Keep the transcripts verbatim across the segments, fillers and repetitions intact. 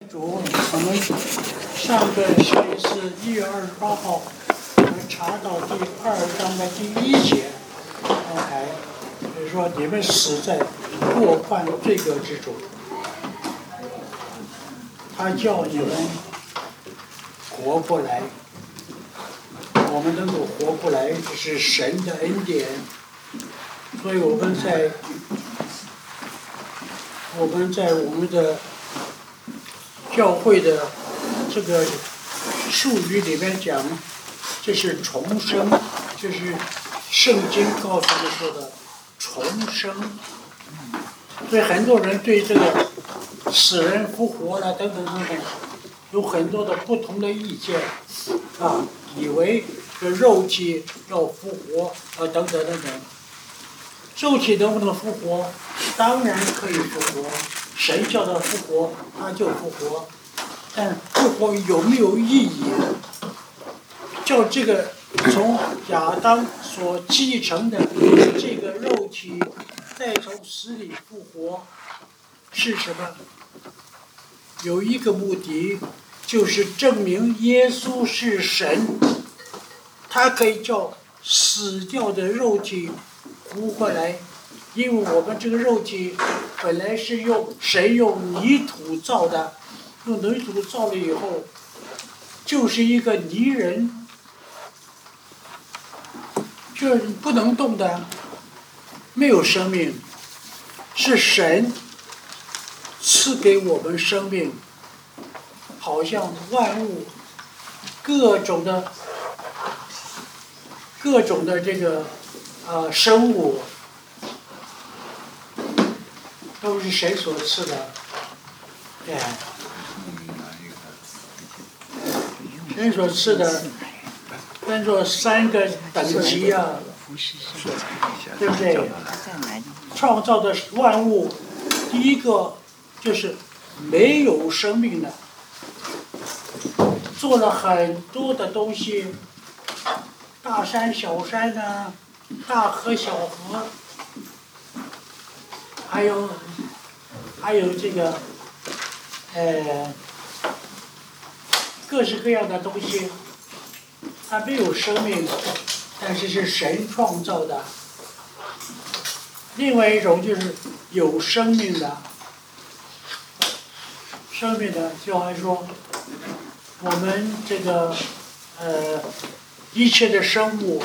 主，我们上个星期四一月二十八号，我们查到第二章的第一节，哎，就是说你们死在过犯罪恶之中，他叫你们活过来，我们能够活过来，这是神的恩典，所以我们在我们在我们的教会的这个术语里面讲，这是重生，就是圣经告诉我们说的重生。所以很多人对这个死人复活了等等等等，有很多的不同的意见啊，以为这肉体要复活啊等等等等。肉体能不能复活？当然可以复活，神叫他复活，他就复活。但复活有没有意义？叫这个从亚当所继承的这个肉体再从死里复活，是什么？有一个目的，就是证明耶稣是神，他可以叫死掉的肉体活过来，因为我们这个肉体本来是用神用泥土造的，用泥土造了以后，就是一个泥人，这不能动的，没有生命，是神赐给我们生命，好像万物各种的各种的这个呃生物都是神所赐的，哎，神所赐的分作三个等级啊，对不对？创造的万物，第一个就是没有生命的，做了很多的东西，大山小山啊，大河小河，还有还有这个呃各式各样的东西，它没有生命，但是是神创造的。另外一种就是有生命的，生命的就好像说我们这个呃一切的生物，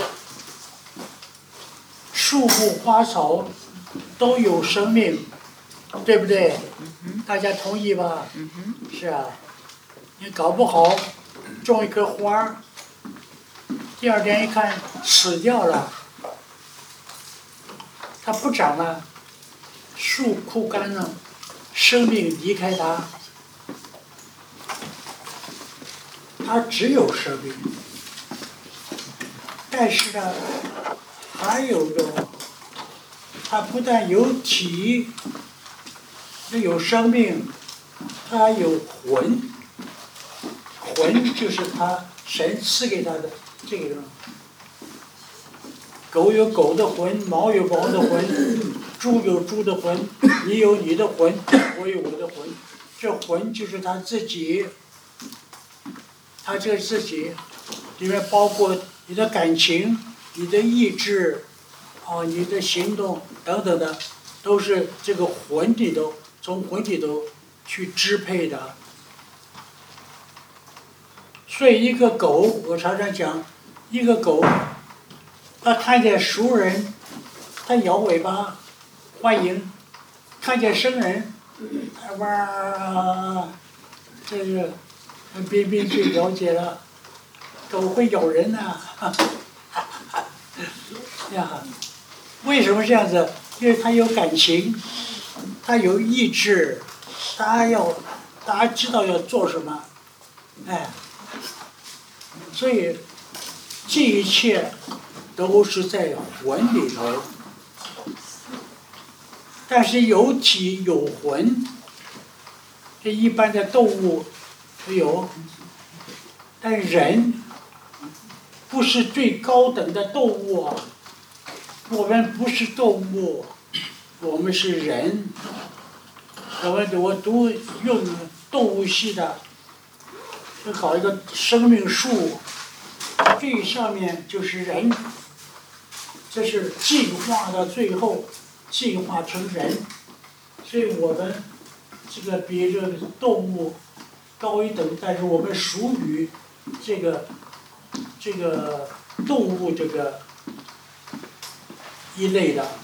树木花草都有生命，对不对？大家同意吧？是啊，你搞不好种一棵花，第二天一看死掉了，它不长了，树枯干了，生命离开它，它只有生命。但是呢，还有一种，它不但有体，有生命，它还有魂。魂就是它神赐给它的这个。狗有狗的魂，猫有猫的魂，猪有猪的魂，你有你的魂，我有我的魂。这魂就是他自己，他这自己里面包括你的感情、你的意志，啊，你的行动等等的，都是这个魂里头，从魂里头去支配的。所以一个狗，我常常讲，一个狗。他看见熟人，他摇尾巴欢迎；看见生人，他哇，这是彬彬最了解了。狗会咬人呐、啊，呀，为什么这样子？因为他有感情，他有意志，他要，他知道要做什么，哎，所以这一切都是在魂里头，但是有体有魂，这一般的动物有，但人不是最高等的动物啊，我们不是动物，我们是人。我们我读用动物系的，就搞一个生命树，最上面就是人，这是进化到最后，进化成人，所以我们这个比这个动物高一等，但是我们属于这个这个动物这个一类的。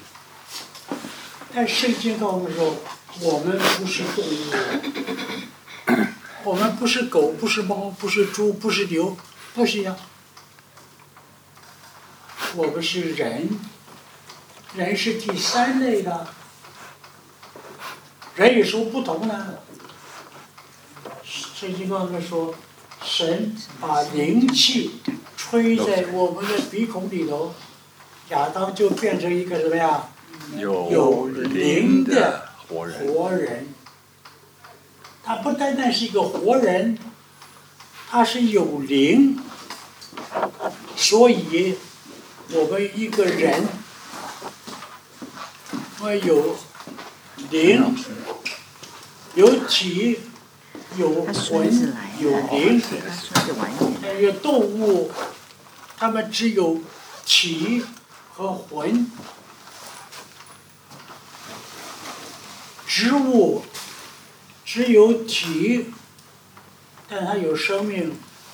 但圣经告诉我们说，我们不是动物，我们不是狗，不是猫，不是猪，不是牛，不是呀，我们是人，人是第三类的，人有什么不同呢？圣经告诉我们说，神把灵气吹在我们的鼻孔里头，亚当就变成一个什么呀？有灵的活人。他不单单是一个活人，他是有灵，所以我们一个人，我有灵，有体，有魂，有灵。但是动物，它们只有体和魂。植物只有体，但它有生命。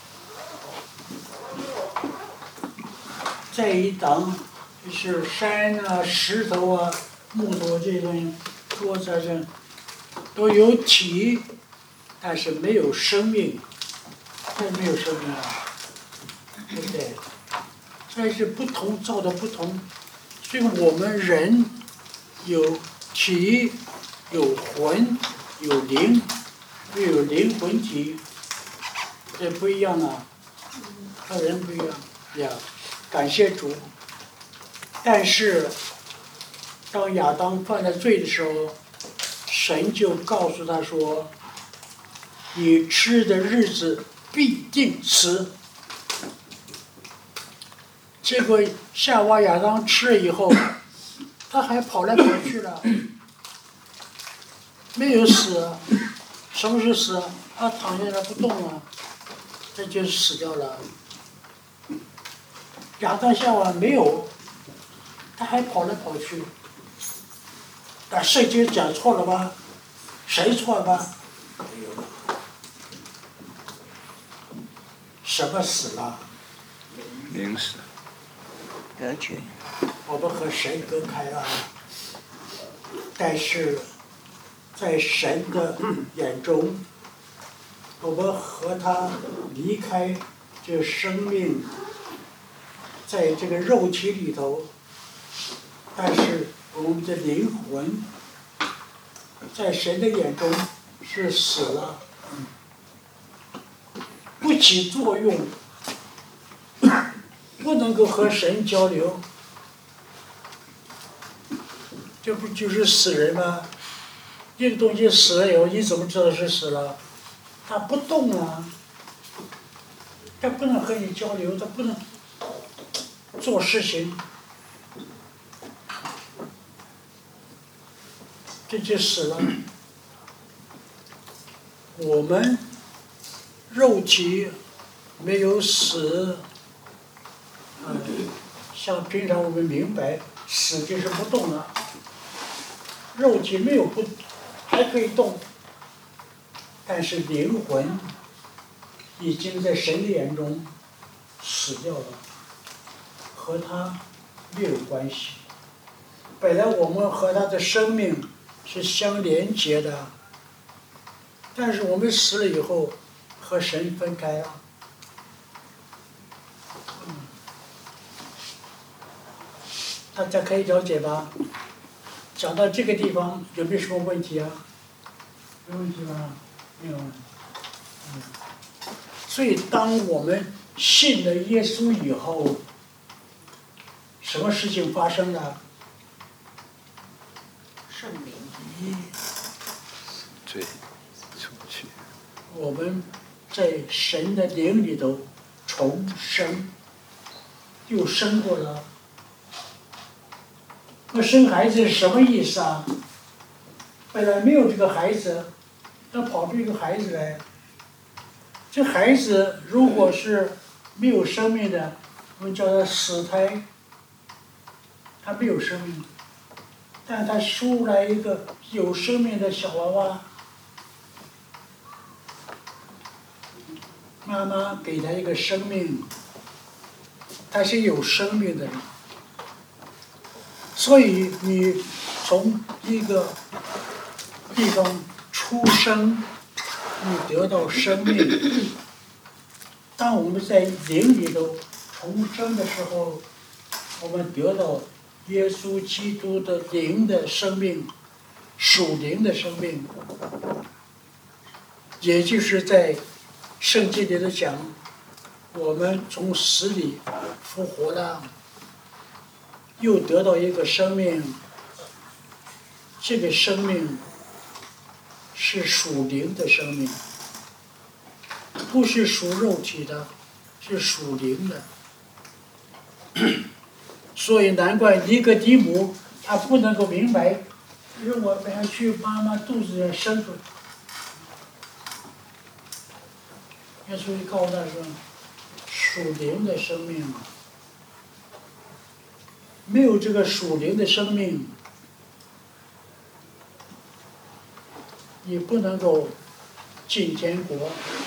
再一档就是山啊、石头啊、木头这些东西，桌子上都有体，但是没有生命，这没有生命啊，对不对？所以是不同造的不同，所以我们人有体。有魂，有灵，又有灵魂体，这不一样啊，和人不一样呀。感谢主。但是，当亚当犯了罪的时候，神就告诉他说：“你吃的日子必定死。”结果夏娃、亚当吃了以后，他还跑来跑去了。没有死，什么是死？他躺下来不动了，这就死掉了。亚当夏娃没有，他还跑来跑去。但圣经讲错了吧？谁错了吧？没有。什么死了？ 灵死。 隔绝。 我们和神隔开了，但是。在神的眼中，我们和他离开这生命，在这个肉体里头，但是我们的灵魂在神的眼中是死了，不起作用，不能够和神交流，这不就是死人吗？一个东西死了以后，你怎么知道是死了？它不动啊，它不能和你交流，它不能做事情，这就死了。我们肉体没有死，嗯，像平常我们明白，死就是不动了，肉体没有不。还可以动，但是灵魂已经在神的眼中死掉了，和他没有关系。本来我们和他的生命是相连接的，但是我们死了以后和神分开了。嗯，大家可以了解吧？讲到这个地方有没有什么问题啊？没问题吧？没有。嗯。所以当我们信了耶稣以后，什么事情发生了？ 圣灵。 一。 罪出去。 我们在神的灵里头重生，又生过了。那生孩子是什么意思啊？本来没有这个孩子， 那跑出一个孩子来，这孩子如果是没有生命的，我们叫他死胎，他没有生命，但他生来一个有生命的小娃娃，妈妈给他一个生命，他是有生命的人，所以你从一个地方出生，你得到生命。当我们在灵里头重生的时候，我们得到耶稣基督的灵的生命，属灵的生命，也就是在圣经里头讲，我们从死里复活了，又得到一个生命，这个生命是属灵的生命，不是属肉体的，是属灵的。所以难怪尼哥底母他不能够明白，如果我要去妈妈肚子里生出来，耶稣告诉他说，属灵的生命，没有这个属灵的生命，你不能够进天国。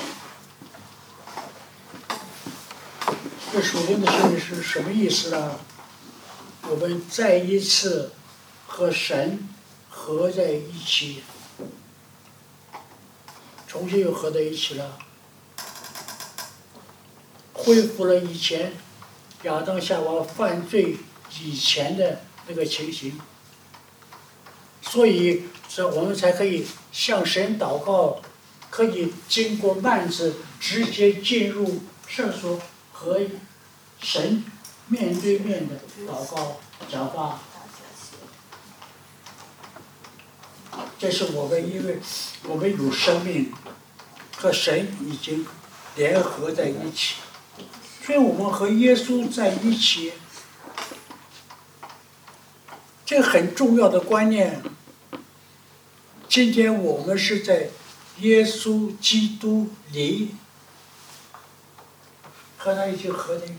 这属灵的生命是什么意思呢？我们再一次和神合在一起，重新又合在一起了，恢复了以前亚当夏娃犯罪以前的那个情形，所以这我们才可以向神祷告，可以经过幔子直接进入圣所和神面对面的祷告讲话。这是我们因为我们有生命和神已经联合在一起，所以我们和耶稣在一起，这个很重要的观念。今天我们是在耶稣基督里和他一起合在一起，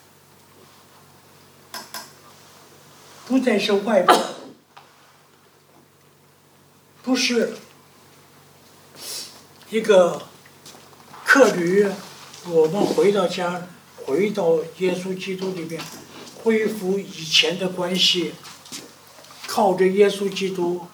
不再是外表，不是一个客旅，我们回到家，回到耶稣基督里面，恢复以前的关系，靠着耶稣基督。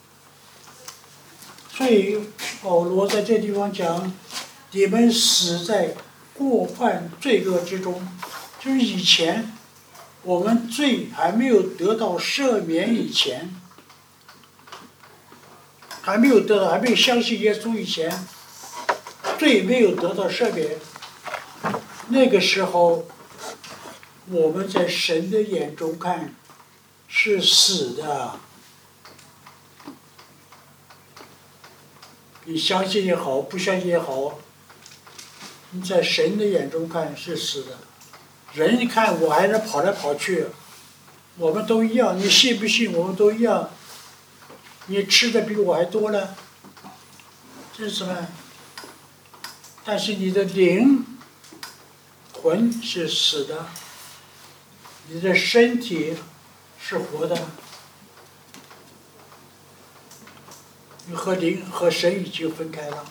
所以保罗在这地方讲，你们死在过犯罪恶之中，就是以前我们罪还没有得到赦免以前，还没有得到，还没有相信耶稣以前，罪没有得到赦免，那个时候我们在神的眼中看是死的。你相信也好，不相信也好，你在神的眼中看是死的。人一看我还是跑来跑去，我们都一样，你信不信我们都一样，你吃的比我还多了，这是什么？但是你的灵魂是死的，你的身体是活的，你和灵和神已经分开了。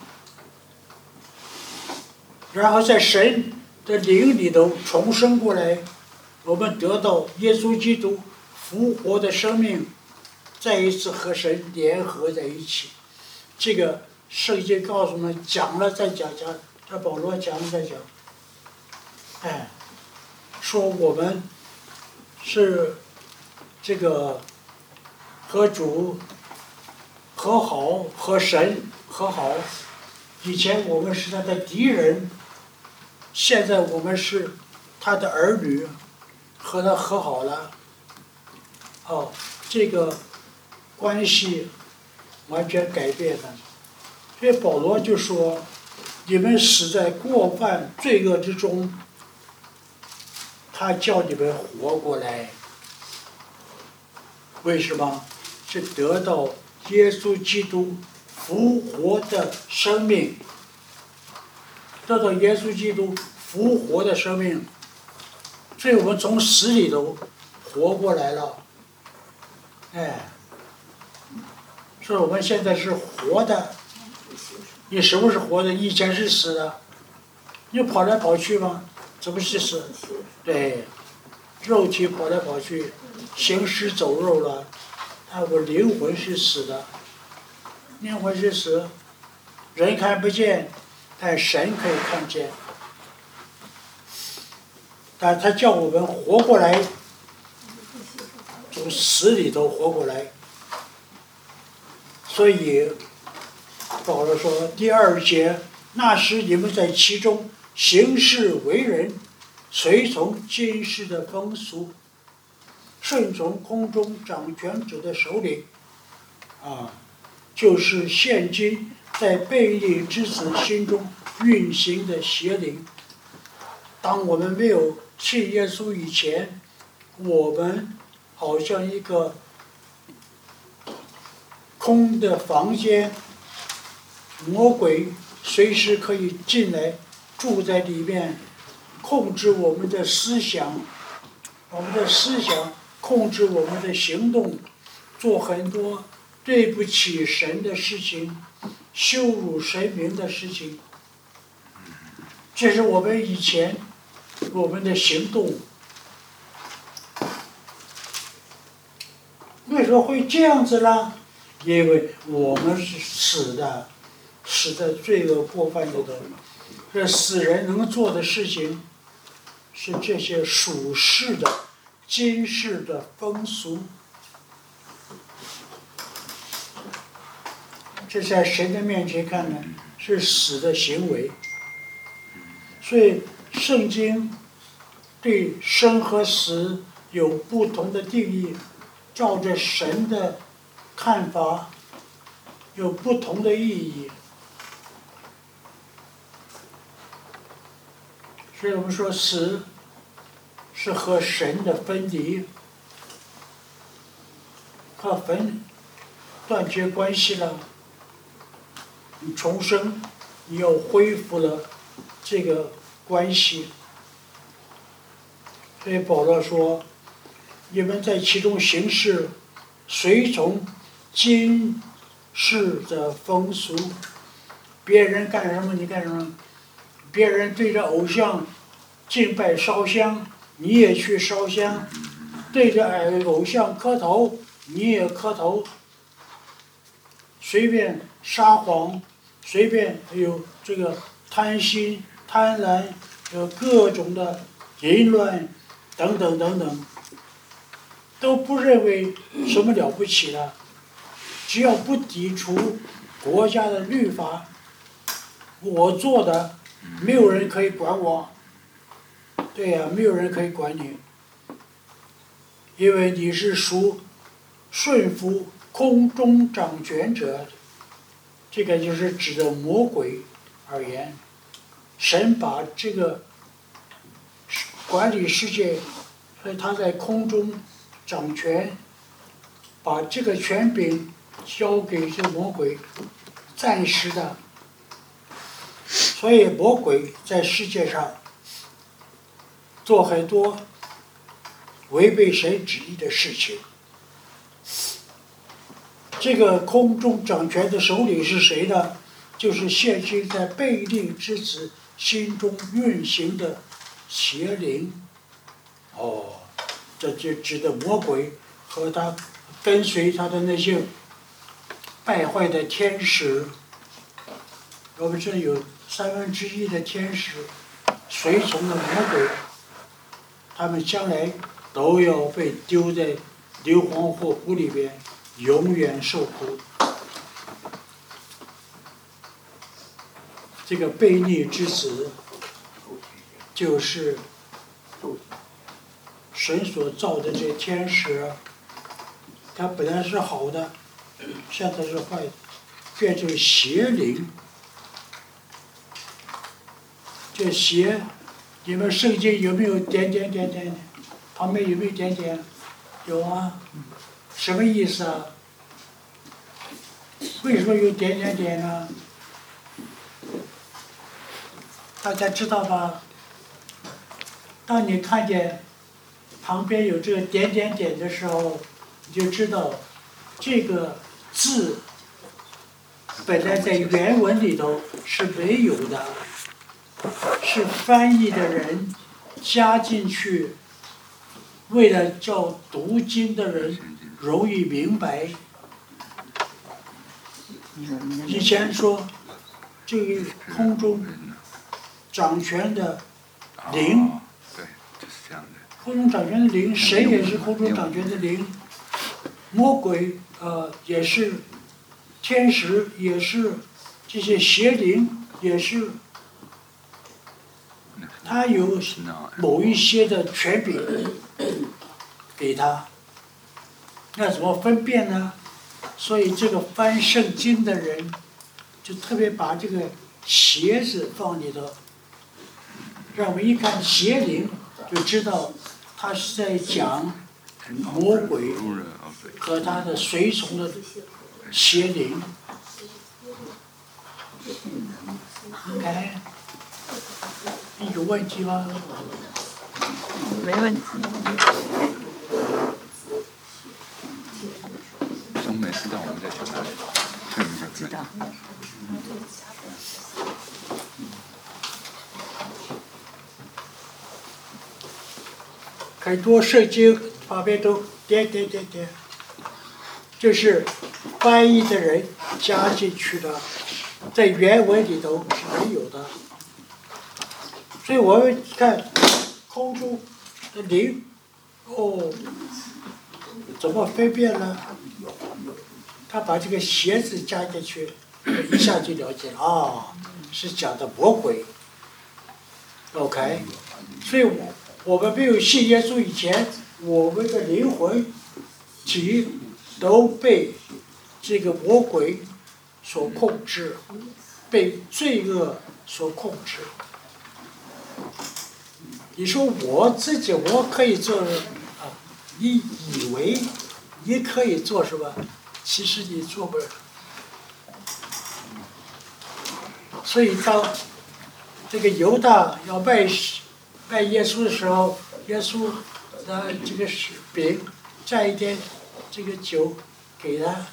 然后在神的灵里头重生过来，我们得到耶稣基督复活的生命，再一次和神联合在一起。这个圣经告诉我们，讲了再讲，讲这保罗讲了再讲，哎，说我们是这个和主和好，和神和好。以前我们是他的敌人，现在我们是他的儿女，和他和好了。哦，这个关系完全改变了。所以保罗就说，你们死在过犯罪恶之中，他叫你们活过来。为什么？是得到耶稣基督复活的生命，得到耶稣基督复活的生命，所以我们从死里头活过来了，哎，所以我们现在是活的。你什么是活的？以前是死的，你跑来跑去吗？怎么是死？对，肉体跑来跑去，行尸走肉了，但我灵魂是死的，灵魂是死，人看不见，但神可以看见。但他叫我们活过来，从死里头活过来。所以保罗说第二节，那时你们在其中行事为人，随从今世的风俗，顺从空中掌权者的首领，啊，就是现今在悖逆之子心中运行的邪灵。当我们没有信耶稣以前，我们好像一个空的房间，魔鬼随时可以进来住在里面，控制我们的思想，我们的思想控制我们的行动，做很多对不起神的事情，羞辱神明的事情。这是我们以前我们的行动。为什么会这样子呢？因为我们是死的，死在罪恶过犯里头。这死人能做的事情，是这些属世的、今世的风俗。这在神的面前看呢，是死的行为。所以圣经对生和死有不同的定义，照着神的看法有不同的意义。所以我们说死是和神的分离，和分断绝关系了。你重生，你又恢复了这个关系。所以保罗说，你们在其中行事，随从今世的风俗。别人干什么你干什么，别人对着偶像敬拜烧香，你也去烧香；对着偶像磕头，你也磕头。随便撒谎，随便有这个贪心、贪婪，有各种的淫乱等等等等，都不认为什么了不起的，只要不抵触国家的律法，我做的没有人可以管我。对呀、啊，没有人可以管你，因为你是属顺服空中掌权者，这个就是指的魔鬼而言。神把这个管理世界，所以他在空中掌权，把这个权柄交给这魔鬼，暂时的。所以魔鬼在世界上做很多违背神旨意的事情。这个空中掌权的首领是谁呢？就是现今在悖逆之子心中运行的邪灵。哦，这就指的魔鬼和他跟随他的那些败坏的天使。我们这有三分之一的天使随从的魔鬼，他们将来都要被丢在硫磺火湖里边，永远受苦。这个悖逆之子，就是神所造的这天使，他本来是好的，现在是坏的，变成邪灵。这邪，你们圣经有没有点点点点？旁边有没有点点？有啊。什么意思啊？ 为什么有点点点呢？大家知道吧？当你看见旁边有这个点点点的时候，你就知道这个字本来在原文里头是没有的，是翻译的人加进去，为了叫读经的人容易明白。以前说这个空中掌权的灵， 哦对，就是这样的。 空中掌权的灵，谁也是空中掌权的灵，魔鬼呃也是，天使也是，这些邪灵也是，他有某一些的权柄给他，那怎么分辨呢？所以这个翻圣经的人就特别把这个邪字放里头，让我们一看邪灵就知道他是在讲魔鬼和他的随从的邪灵。哎，有问题吗？ 没问题。 从美食到我们在学哪里？ 知道。 很多圣经旁边都点点点点，这是翻译的人加进去的，在原文里头是没有的。所以我们看空中的灵，哦，怎么分辨呢？他把这个邪字加进去，一下就了解了啊、哦，是讲的魔鬼。OK， 所以我我们没有信耶稣以前，我们的灵魂体都被这个魔鬼所控制，被罪恶所控制。你说我自己我可以做啊？你以为你可以做是吧？其实你做不了。所以当这个犹大要卖卖耶稣的时候，耶稣拿这个饼蘸一点这个酒给他。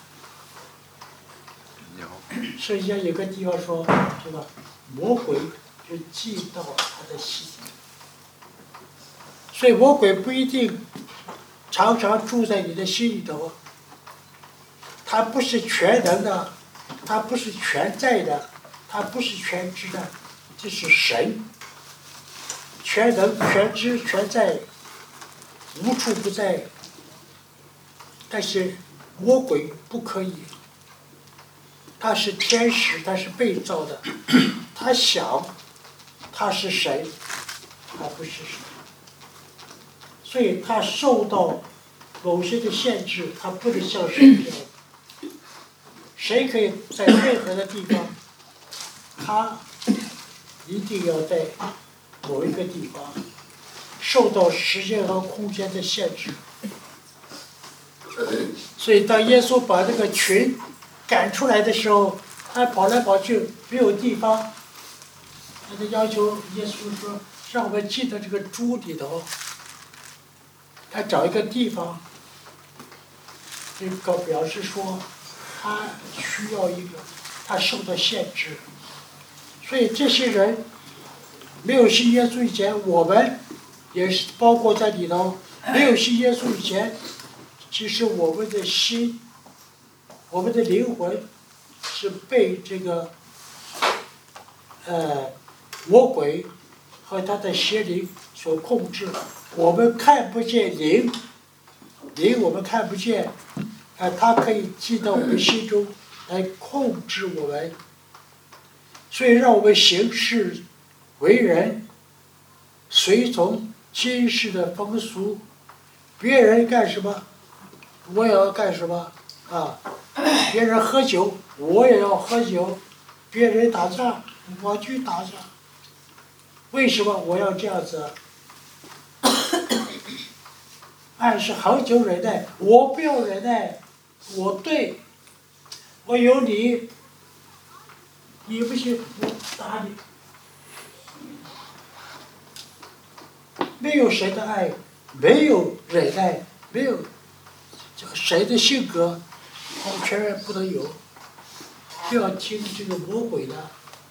圣经上有个地方说，是吧？魔鬼就进到他的心里。所以魔鬼不一定常常住在你的心里头，他不是全能的，他不是全在的，他不是全知的，这是神，全能、全知、全在，无处不在。但是魔鬼不可以，他是天使，他是被造的，他想他是神，他不是神。所以他受到某些的限制，他不能像神一样。谁可以在任何的地方，他一定要在某一个地方受到时间和空间的限制。所以当耶稣把这个群赶出来的时候，他跑来跑去没有地方，他就要求耶稣说：“让我们进到这个猪里头。”他找一个地方，这个表示说他需要一个，他受到限制。所以这些人没有信耶稣以前，我们也是包括在里头。没有信耶稣以前，其实我们的心，我们的灵魂是被这个呃魔鬼和他的邪灵所控制。我们看不见灵，灵我们看不见，啊、呃，它可以进到我们心中来控制我们，所以让我们行事为人随从今世的风俗，别人干什么，我也要干什么啊！别人喝酒，我也要喝酒；别人打仗，我去打仗。为什么我要这样子？爱是恒久忍耐，我不要忍耐，我对， 我有你，你不行，我打你。没有谁的爱，没有忍耐，没有谁的性格，我们全然不能有。不要听这个魔鬼的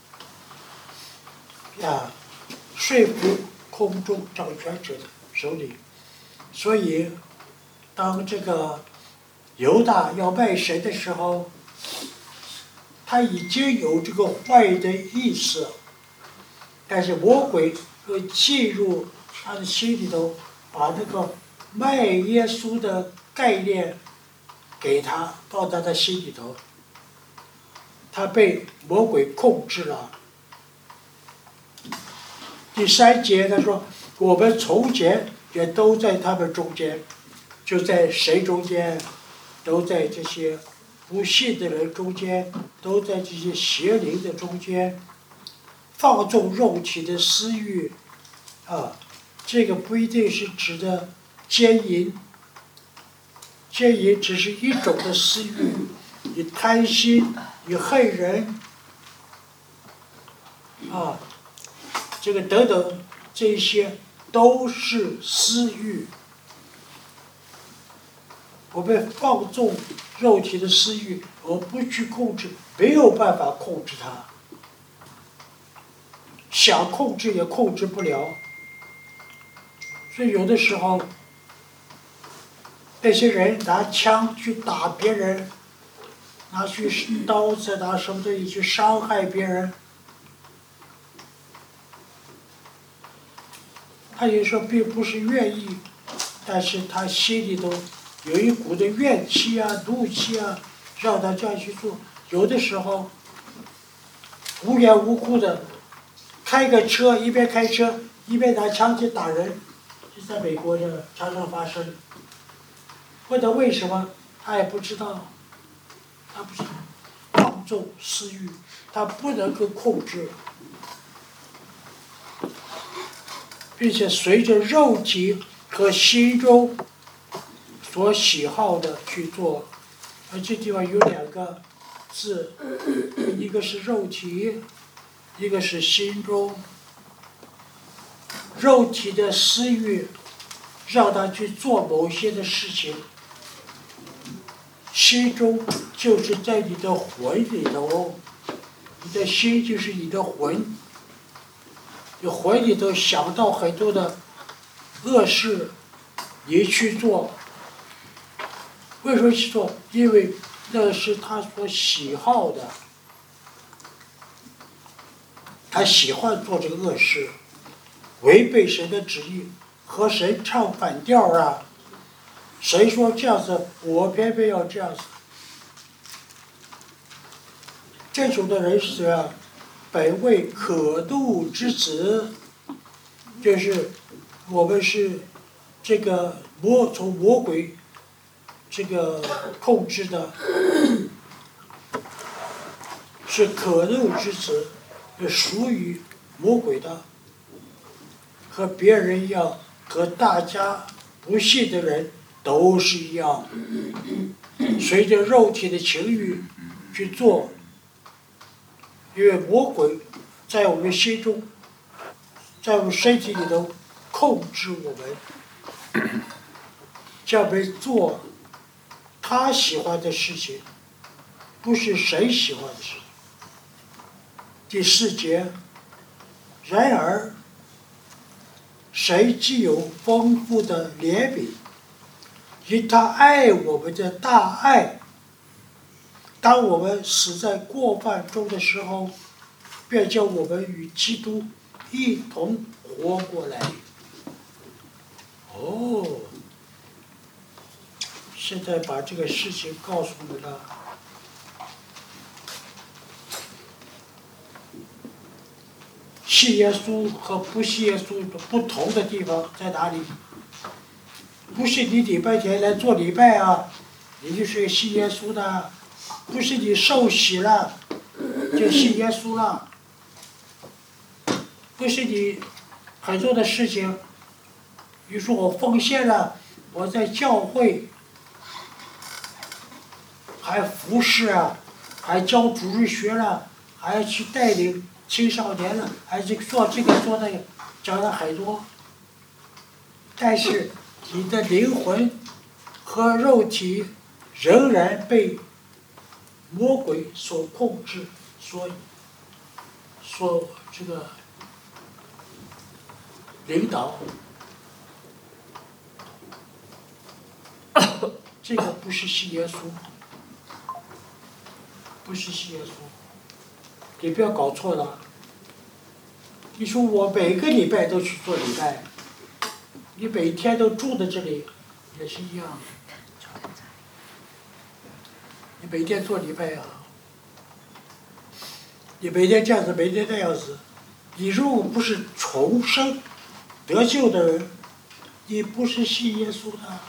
啊，说服空中掌权者的手里。所以，当这个犹大要卖神的时候，他已经有这个坏的意思，但是魔鬼会进入他的心里头，把那个卖耶稣的概念给他，到他的心里头，他被魔鬼控制了。第三节他说，我们从前也都在他们中间，就在谁中间？都在这些不信的人中间，都在这些邪灵的中间，放纵肉体的私欲，啊，这个不一定是指的奸淫，奸淫只是一种的私欲，你贪心，你恨人，啊，这个等等，这些都是私欲。我们放纵肉体的私欲，我不去控制，没有办法控制它，想控制也控制不了。所以有的时候，那些人拿枪去打别人，拿去刀子拿什么东西去伤害别人，他有时候并不是愿意，但是他心里头有一股的怨气啊、怒气啊，让他这样去做。有的时候无缘无故的开个车，一边开车一边拿枪去打人，这在美国这常常发生。问他为什么，他也不知道，他不是放纵私欲，他不能够控制，并且随着肉体和心中所喜好的去做。而这地方有两个字，一个是肉体，一个是心中。肉体的私欲让他去做某些的事情，心中就是在你的魂里头，你的心就是你的魂，你魂里头想到很多的恶事，你去做。为什么去做？因为那是他所喜好的，他喜欢做这个恶事，违背神的旨意，和神唱反调啊！谁说这样子，我偏偏要这样子？这种的人是怎样？本为可怒之子，就是我们是这个魔从魔鬼这个控制的，是可怒之子，是属于魔鬼的，和别人一样，和大家不信的人都是一样，随着肉体的情欲去做，因为魔鬼在我们心中，在我们身体里头控制我们，叫我们做他喜欢的事情，不是谁喜欢的事情。第四节，然而谁既有丰富的怜悯，因他爱我们的大爱，当我们死在过犯中的时候，便叫我们与基督一同活过来。哦，现在把这个事情告诉你了。信耶稣和不信耶稣不同的地方在哪里？不是你礼拜天来做礼拜啊，你就是信耶稣的；不是你受洗了，就信耶稣了；不是你很多的事情，比如说我奉献了，我在教会还服侍啊， 还教主日学了，还要去带领青少年了，还是做这个做那个，讲了很多。但是你的灵魂和肉体仍然被魔鬼所控制，所所这个领导。这个不是信耶稣，不是信耶稣，你不要搞错了。你说我每个礼拜都去做礼拜，你每天都住在这里，也是一样。你每天做礼拜啊，你每天这样子，每天那样子，你如果不是重生得救的人，你不是信耶稣的。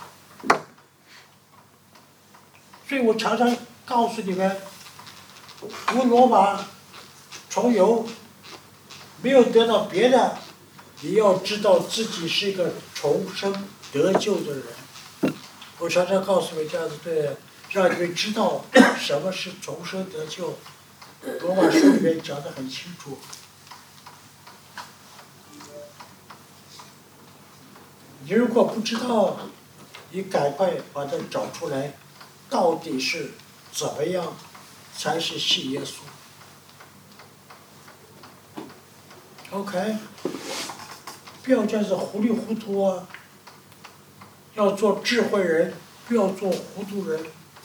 所以我常常告诉你们，无罗马重游，没有得到别的，你要知道自己是一个重生得救的人。我常常告诉你们这样子，对，让你们知道什么是重生得救。罗马书里面讲得很清楚。你如果不知道，你赶快把它找出来。到底是怎么样才是信耶稣 ？OK， 不要这样子糊里糊涂啊！要做智慧人，不要做糊涂人。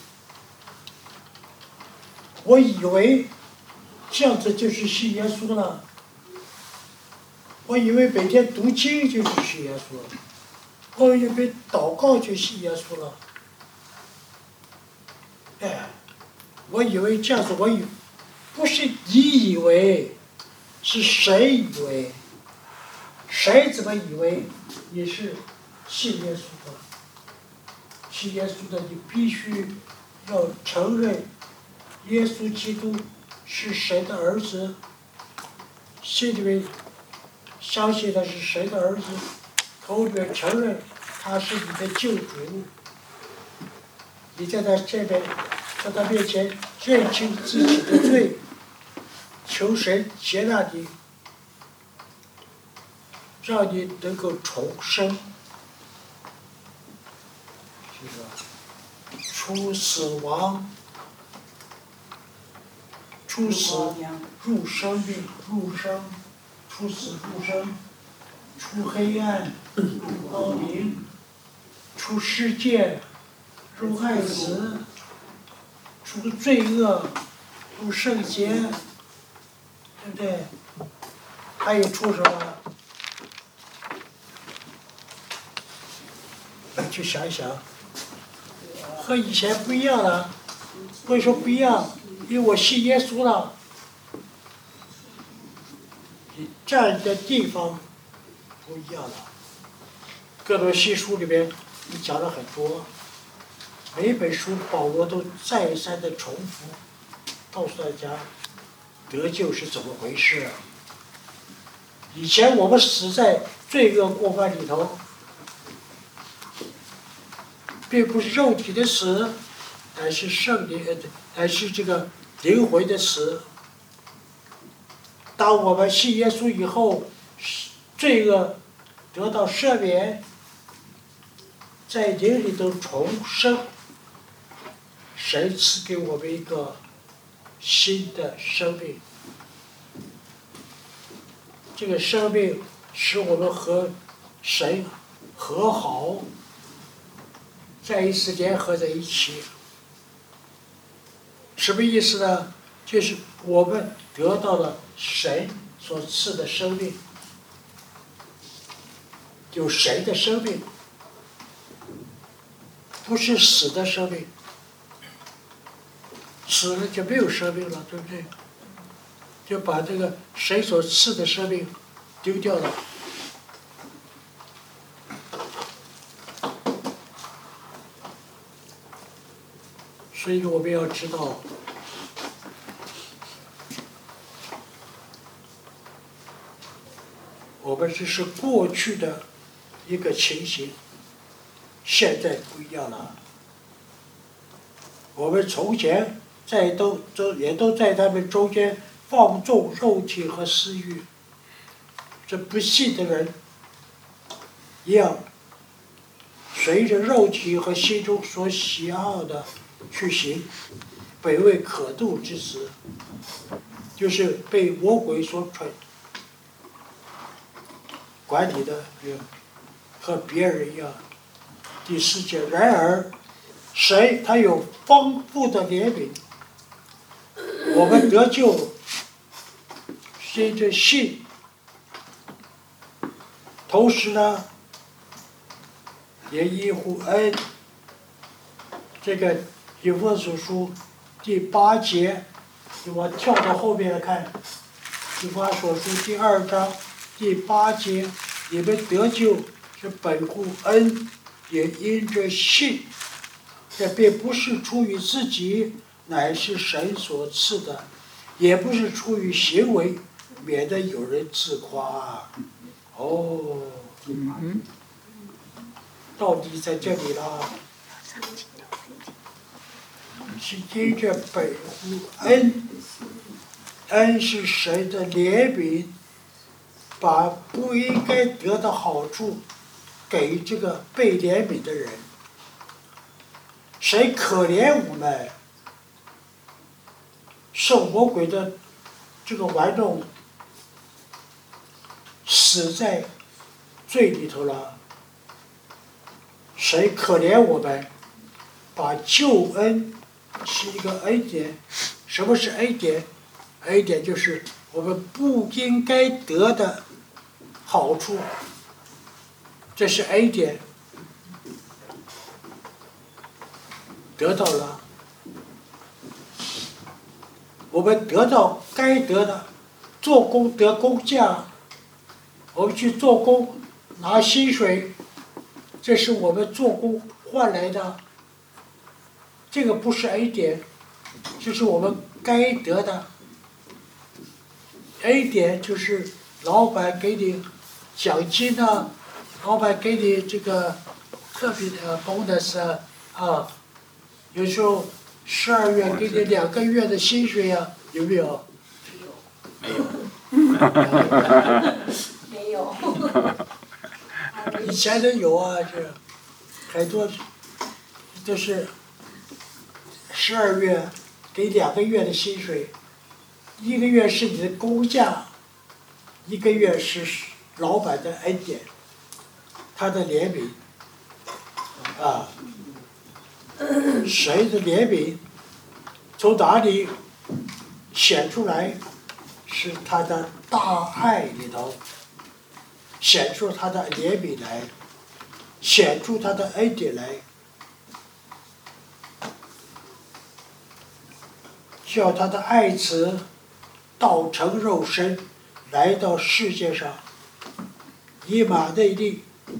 我以为这样子就是信耶稣了，我以为每天读经就是信耶稣了，我以为祷告就信耶稣了。哎，我以为这样子，我以不是你以为，是谁以为？谁怎么以为你是信耶稣的？信耶稣的，你必须要承认耶稣基督是神的儿子，心里面相信他是神的儿子，口里面承认他是你的救主。你在他这边，在他面前认清自己的罪，求神接纳你，让你能够重生，这个出死亡，出死入生命，入生，出死入生，出黑暗入光明，出世界入爱子，出罪恶入圣洁，对不对？还有出什么？你去想一想，和以前不一样了。为什么不一样？因为我信耶稣了。你站的地方不一样了。各种新书里面，你讲了很多。每一本书保罗都再三的重复，告诉大家得救是怎么回事啊。以前我们死在罪恶过犯里头，并不是肉体的死，乃是圣灵，乃是这个灵魂的死。当我们信耶稣以后，罪恶得到赦免，在灵里头重生。神赐给我们一个新的生命，这个生命使我们和神和好，再一次联合在一起。什么意思呢？就是我们得到了神所赐的生命，有神的生命，不是死的生命。死了就没有生命了，对不对？就把这个神所赐的生命丢掉了。所以我们要知道，我们这是过去的一个情形，现在不一样了。我们从前在都都也都在他们中间放纵肉体和私欲。这不信的人一样，随着肉体和心中所喜好的去行，本为可怒之子，就是被魔鬼所管管理的人，和别人一样。第四节，然而谁他有丰富的怜悯，我们得救是因着信，同时呢也依乎恩。这个以弗所书第八节，我跳到后面来看，以弗所书第二章第八节，你们得救是本乎恩，也因着信。这并不是出于自己，乃是神所赐的，也不是出于行为，免得有人自夸。哦，到底在这里了。是因着本乎恩，恩是神的怜悯，把不应该得的好处给这个被怜悯的人。谁可怜我们受魔鬼的这个玩弄，死在罪里头了？谁可怜我们把救恩是一个恩典？什么是恩典？恩典就是我们不应该得的好处，这是恩典，得到了，我们得到该得的，做工得工价，我们去做工拿薪水，这是我们做工换来的，这个不是恩典，这是我们该得的。恩典就是老板给你奖金啊，老板给你这个特别的 bonus 啊，啊，有时候十二月给你两个月的薪水啊，有没有？没有。 没有。 以前都有啊，这很多都是十二月给两个月的薪水，一个月是你的工价，一个月是老板的恩典，他的怜悯啊，谁的怜悯从哪里显出来？是他的大爱里头显出他的怜悯来，显出他的恩典来，叫他的爱子道成肉身来到世界上，以马内利。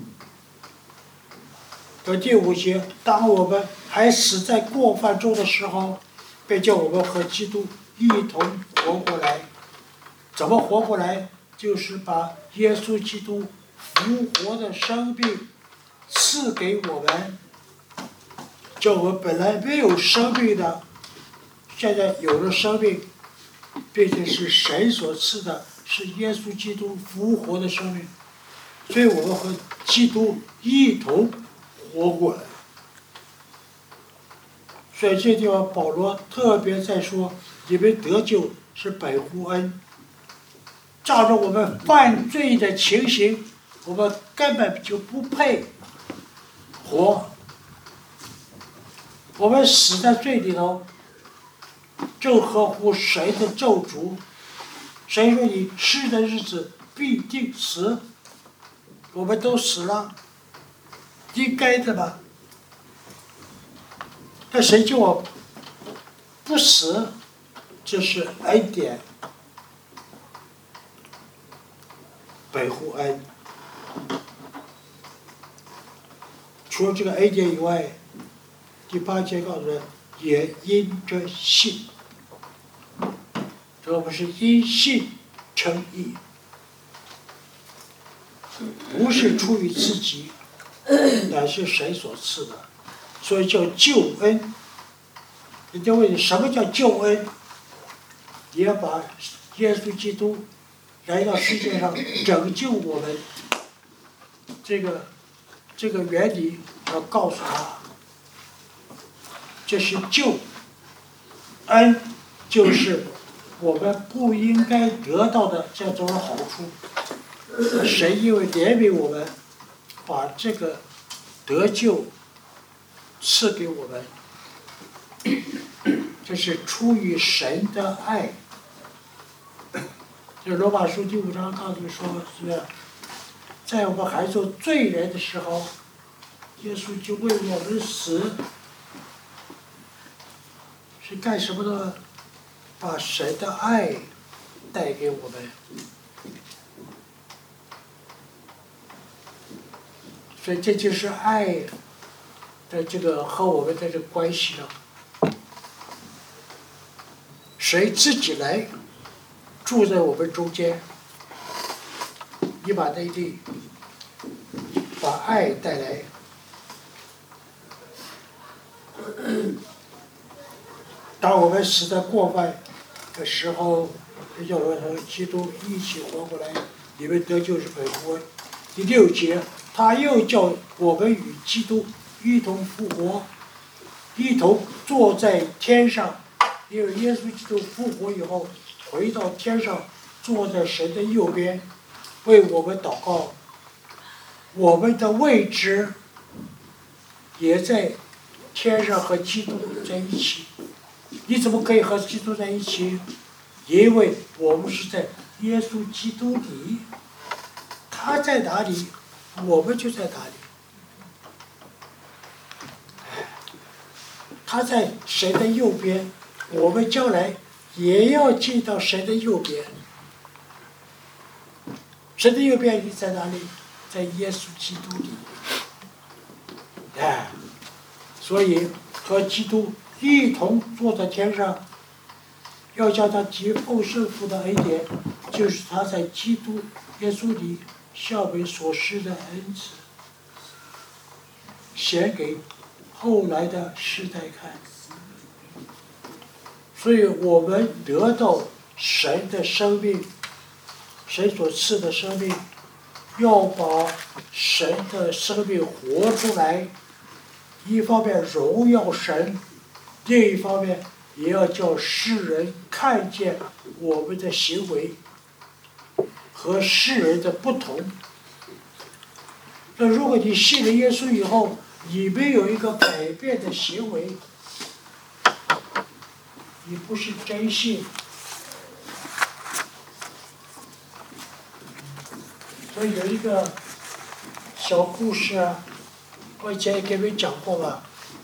的第五节，当我们还死在过犯中的时候，便叫我们和基督一同活过来。怎么活过来？就是把耶稣基督复活的生命赐给我们，叫我们本来没有生命的，现在有了生命，并且是神所赐的，是耶稣基督复活的生命，所以我们和基督一同活过来。所以这地方保罗特别在说，你们得救是本乎恩。照着我们犯罪的情形，我们根本就不配活。我们死在罪里头，正合乎神的咒诅。神说你吃的日子必定死，我们都死了，应该的吧？但神叫我不死，这是恩典。本乎恩。除了这个恩典以外，第八节告诉人，也因着信。这我们是因信称义，不是出于自己，乃是神所赐的，所以叫救恩。 你就问什么叫救恩？也要把耶稣基督来到世界上拯救我们，这个这个原理要告诉他，这是救恩，就是我们不应该得到的这种好处。神因为怜悯我们，把这个得救赐给我们，这是出于神的爱。这罗马书第五章告诉说，是在我们还做罪人的时候，耶稣就为我们死，是干什么呢？把神的爱带给我们。所以这就是爱的这个和我们的这个关系了。谁自己来住在我们中间，以马内利，把爱带来。当我们死在过犯的时候，要和基督一起活过来，你们得救是本乎。第六节，他又叫我们与基督一同复活，一同坐在天上。因为耶稣基督复活以后，回到天上，坐在神的右边，为我们祷告。我们的位置也在天上和基督在一起。你怎么可以和基督在一起？因为我们是在耶稣基督里，他在哪里，我们就在哪里。他在神的右边，我们将来也要进到神的右边。神的右边你在哪里？在耶稣基督里。哎，所以和基督一同坐在天上，要叫他极丰盛福的恩典，就是他在基督耶稣里向我们所施的恩赐，显给后来的世代看。所以我们得到神的生命，神所赐的生命，要把神的生命活出来，一方面荣耀神，另一方面也要叫世人看见我们的行为和世人的不同。那如果你信了耶稣以后，你没有一个改变的行为，你不是真信。所以有一个小故事啊，我以前也给你们讲过吧。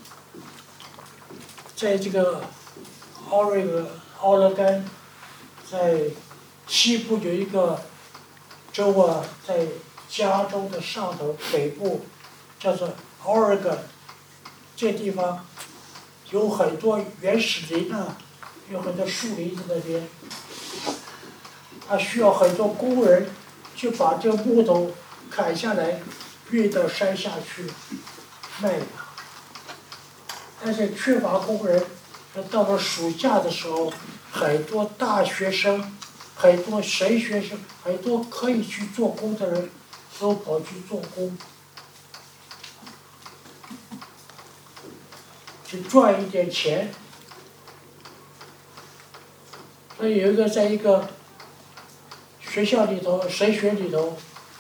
在这个奥瑞格奥勒甘，在西部有一个州啊，在加州的上头北部，叫做 Oregon， 这地方有很多原始林啊，有很多树林在那边，他需要很多工人去把这个木头砍下来，运到山下去卖。但是缺乏工人，到了暑假的时候，很多大学生、很多神学生、很多可以去做工的人，都跑去做工，去赚一点钱。所以有一个在一个学校里头，神学里头，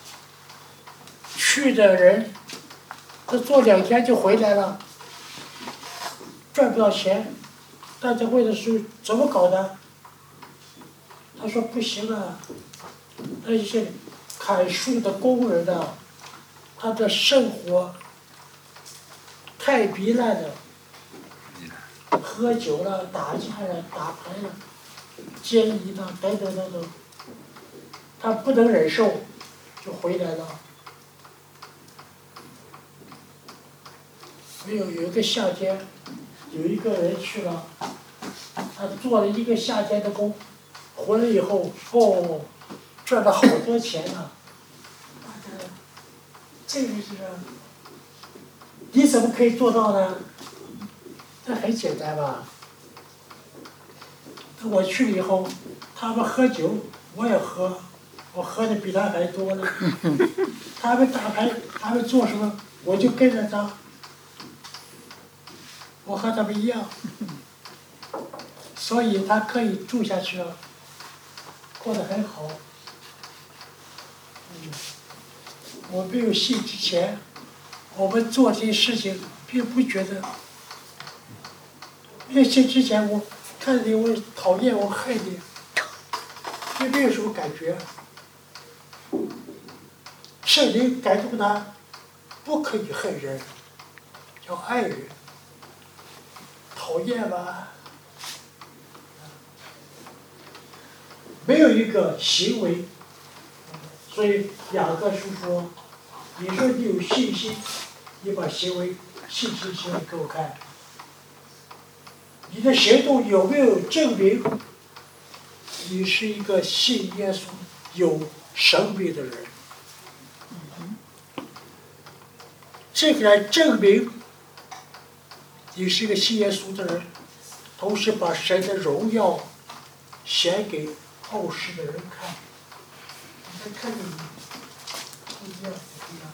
去的人，他做两天就回来了。赚不到钱，大家问的是怎么搞的？他说不行啊，那一些砍树的工人啊，他的生活太糜烂了，喝酒了、打架了、打牌了、奸淫了等等等等，他不能忍受，就回来了。没有有一个夏天。有一个人去了，他做了一个夏天的工，回来以后，哦，赚了好多钱呢、啊。这个是，你怎么可以做到呢？这很简单吧？ 我去了以后，他们喝酒，我也喝，我喝的比他还多呢。他们打牌，他们做什么，我就跟着他。我和他们一样，所以他可以住下去了，过得很好。嗯，我没有信之前，我们做这些事情并不觉得。没有信之前，我看你，我讨厌，我恨你，也没有什么感觉。圣灵感动他，不可以恨人，要爱人。讨厌吧？没有一个行为，所以雅各书说：“你说你有信心，你把行为、信心行为给我看。你的行动有没有证明你是一个信耶稣、有生命的人？这个来证明。”你是一个信耶稣的人，同时把神的荣耀显给后世的人看。你再看着你，不一样，不一样。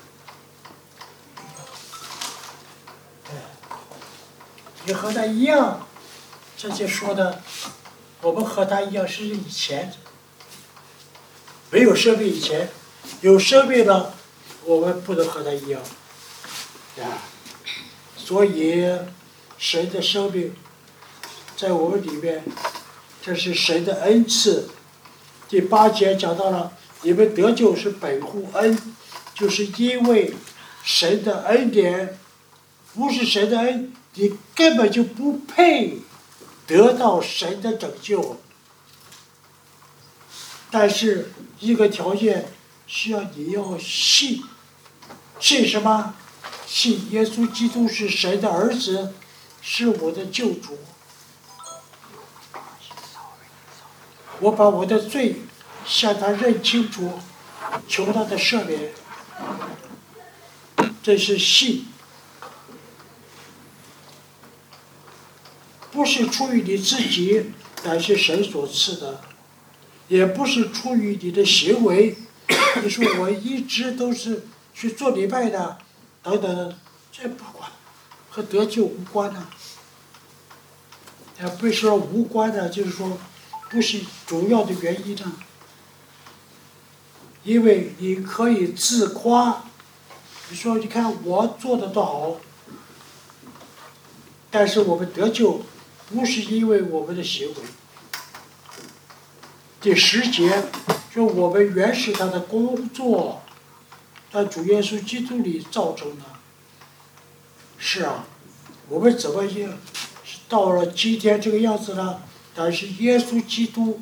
哎，你和他一样，这就说的，我们和他一样是以前没有生命以前，有生命了，我们不能和他一样。啊。所以，神的生命在我们里面，这是神的恩赐。第八节讲到了，你们得救是本乎恩，就是因为神的恩典，不是神的恩，你根本就不配得到神的拯救。但是一个条件是要你要信，信什么？信耶稣基督是神的儿子，是我的救主。我把我的罪向他认清楚，求他的赦免。这是信，不是出于你自己，乃是神所赐的，也不是出于你的行为。你说我一直都是去做礼拜的。等等，这不管，和得救无关的。也不是说无关的，就是说不是主要的原因呢。因为你可以自夸，你说你看我做的多好，但是我们得救不是因为我们的行为。第十节说我们原是他的工作。在主耶稣基督里造成的。是啊，我们怎么样是到了今天这个样子呢？但是耶稣基督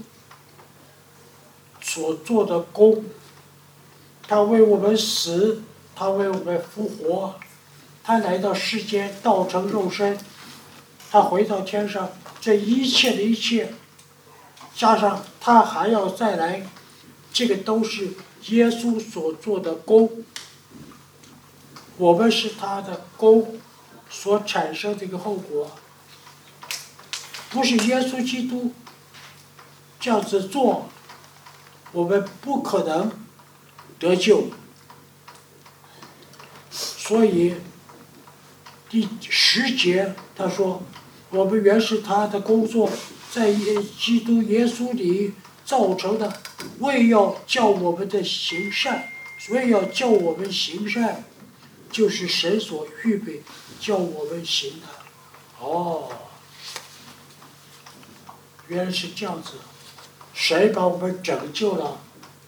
所做的功，他为我们死，他为我们复活，他来到世间道成肉身，他回到天上，这一切的一切，加上他还要再来，这个都是耶稣所做的功，我们是他的功所产生的一个后果。不是耶稣基督这样子做，我们不可能得救。所以第十节他说，我们原是他的工作，在基督耶稣里造成的，为要叫我们的行善，为要叫我们行善，就是神所预备叫我们行的。哦，原来是这样子，神把我们拯救了。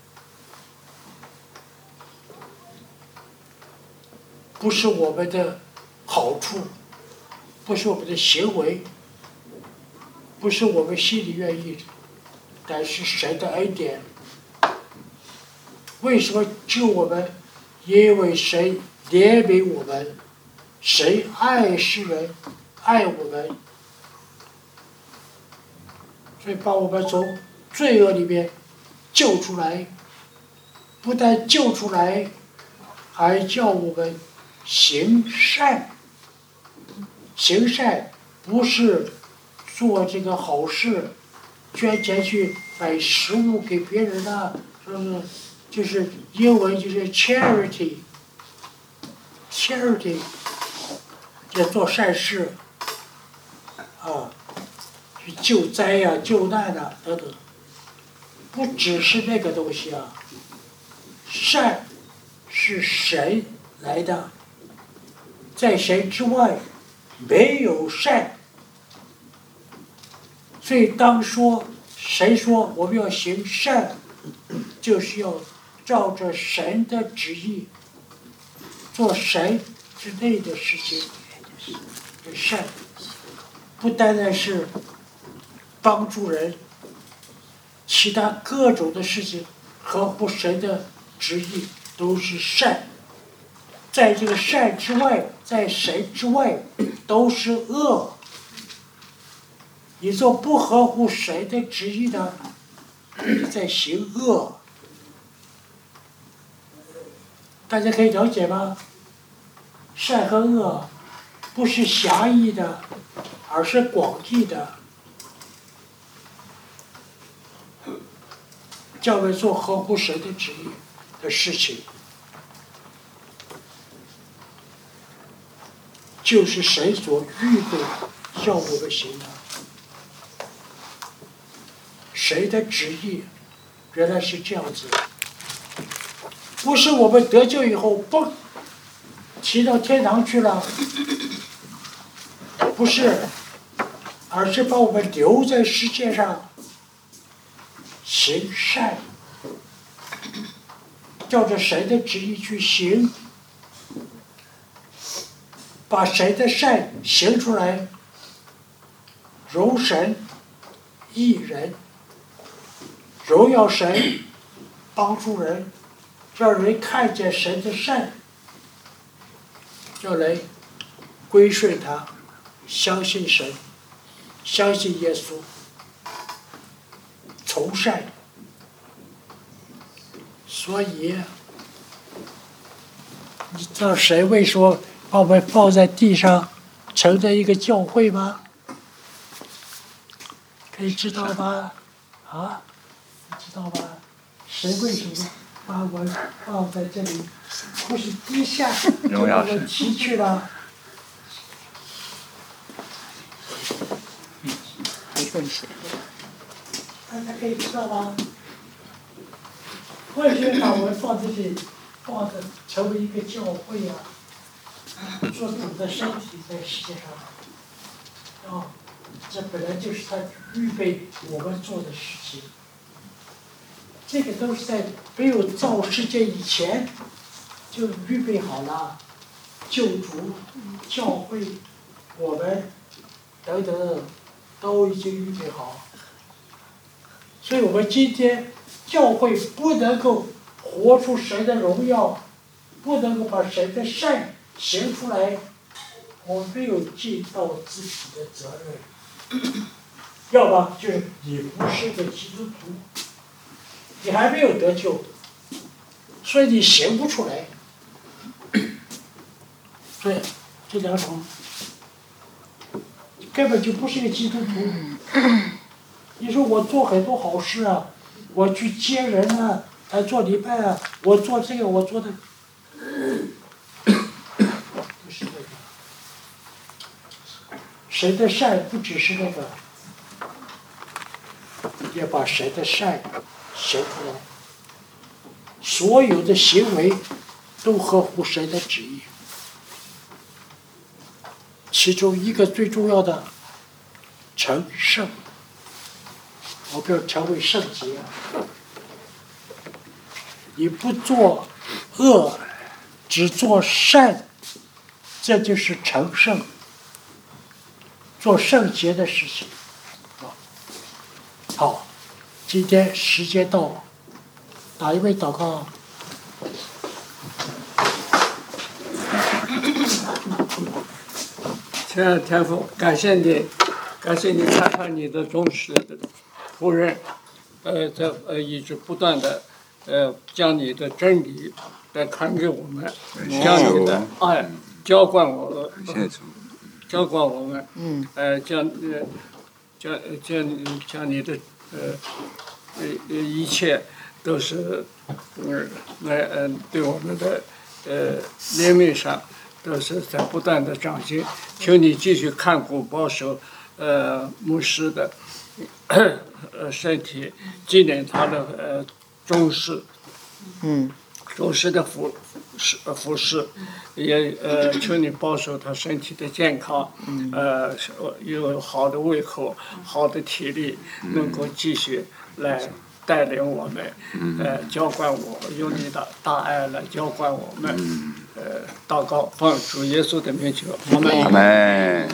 不是我们的好处，不是我们的行为，不是我们心里愿意，但是神的恩典。为什么救我们？因为神怜悯我们，神爱世人，爱我们，所以把我们从罪恶里面救出来，不但救出来，还叫我们行善。行善不是做这个好事，捐钱去买食物给别人啊，说是就是英文就是 charity，charity， 就做善事，啊，去救灾呀、啊、救难呐、啊、等等，不只是那个东西啊，善是神来的，在神之外没有善。所以当说谁说我们要行善，就是要照着神的旨意做神之内的事情。善不单单是帮助人，其他各种的事情合乎神的旨意都是善。在这个善之外，在神之外都是恶。你做不合乎神的旨意的，你在行恶。大家可以了解吗？善和恶不是狭义的，而是广义的。教会做合乎神的旨意的事情，就是神所预备要我们行的。谁的旨意原来是这样子，不是我们得救以后嘣提到天堂去了，不是，而是把我们留在世界上行善，照着神的旨意去行，把神的善行出来，荣神益人，荣耀神，帮助人，让人看见神的善，要来归顺他，相信神，相信耶稣，从善。所以你知道神为什么把我们放在地上成了一个教会吗？可以知道吗？啊，你知道吗？神为什么把我放在这里？不是地下就把我提去了。 没关系。 大家可以知道吗？为什么把我们放在这里，放着成为一个教会啊？做主的身体在世界上，啊，这本来就是他预备我们做的事情。这个都是在没有造世界以前就预备好了，救主、教会、我们等等都已经预备好。所以我们今天教会不能够活出神的荣耀，不能够把神的善行出来，我没有尽到自己的责任。要不就是你不是个基督徒，你还没有得救，所以你行不出来。所以这两种根本就不是个基督徒。你说我做很多好事啊，我去接人啊，还做礼拜啊，我做这个我做的，不是那个。神的善不只是那个，要把神的善行出来，所有的行为都合乎神的旨意。其中一个最重要的，成圣。我们要成为圣洁。你不做恶，只做善，这就是成圣，做圣洁的事情。好，今天时间到了，哪一位祷告？ 亲爱的天父，感谢你，感谢你看看你的忠实仆人，呃，在呃一直不断的呃将你的真理来传给我们，将你的爱浇灌我们，浇灌我们， 嗯， 呃将呃将将将你的呃呃呃一切都是嗯来呃对我们的呃怜悯上都是在不断的长进，求你继续看顾保守呃牧师的呃身体，纪念他的呃重视。 嗯。 重视的服侍服侍，也呃求你保守他身体的健康，呃有好的胃口，好的体力，能够继续来带领我们，呃浇灌我，用你的大爱来浇灌我们，呃祷告奉主耶稣的名求，阿门。 阿门。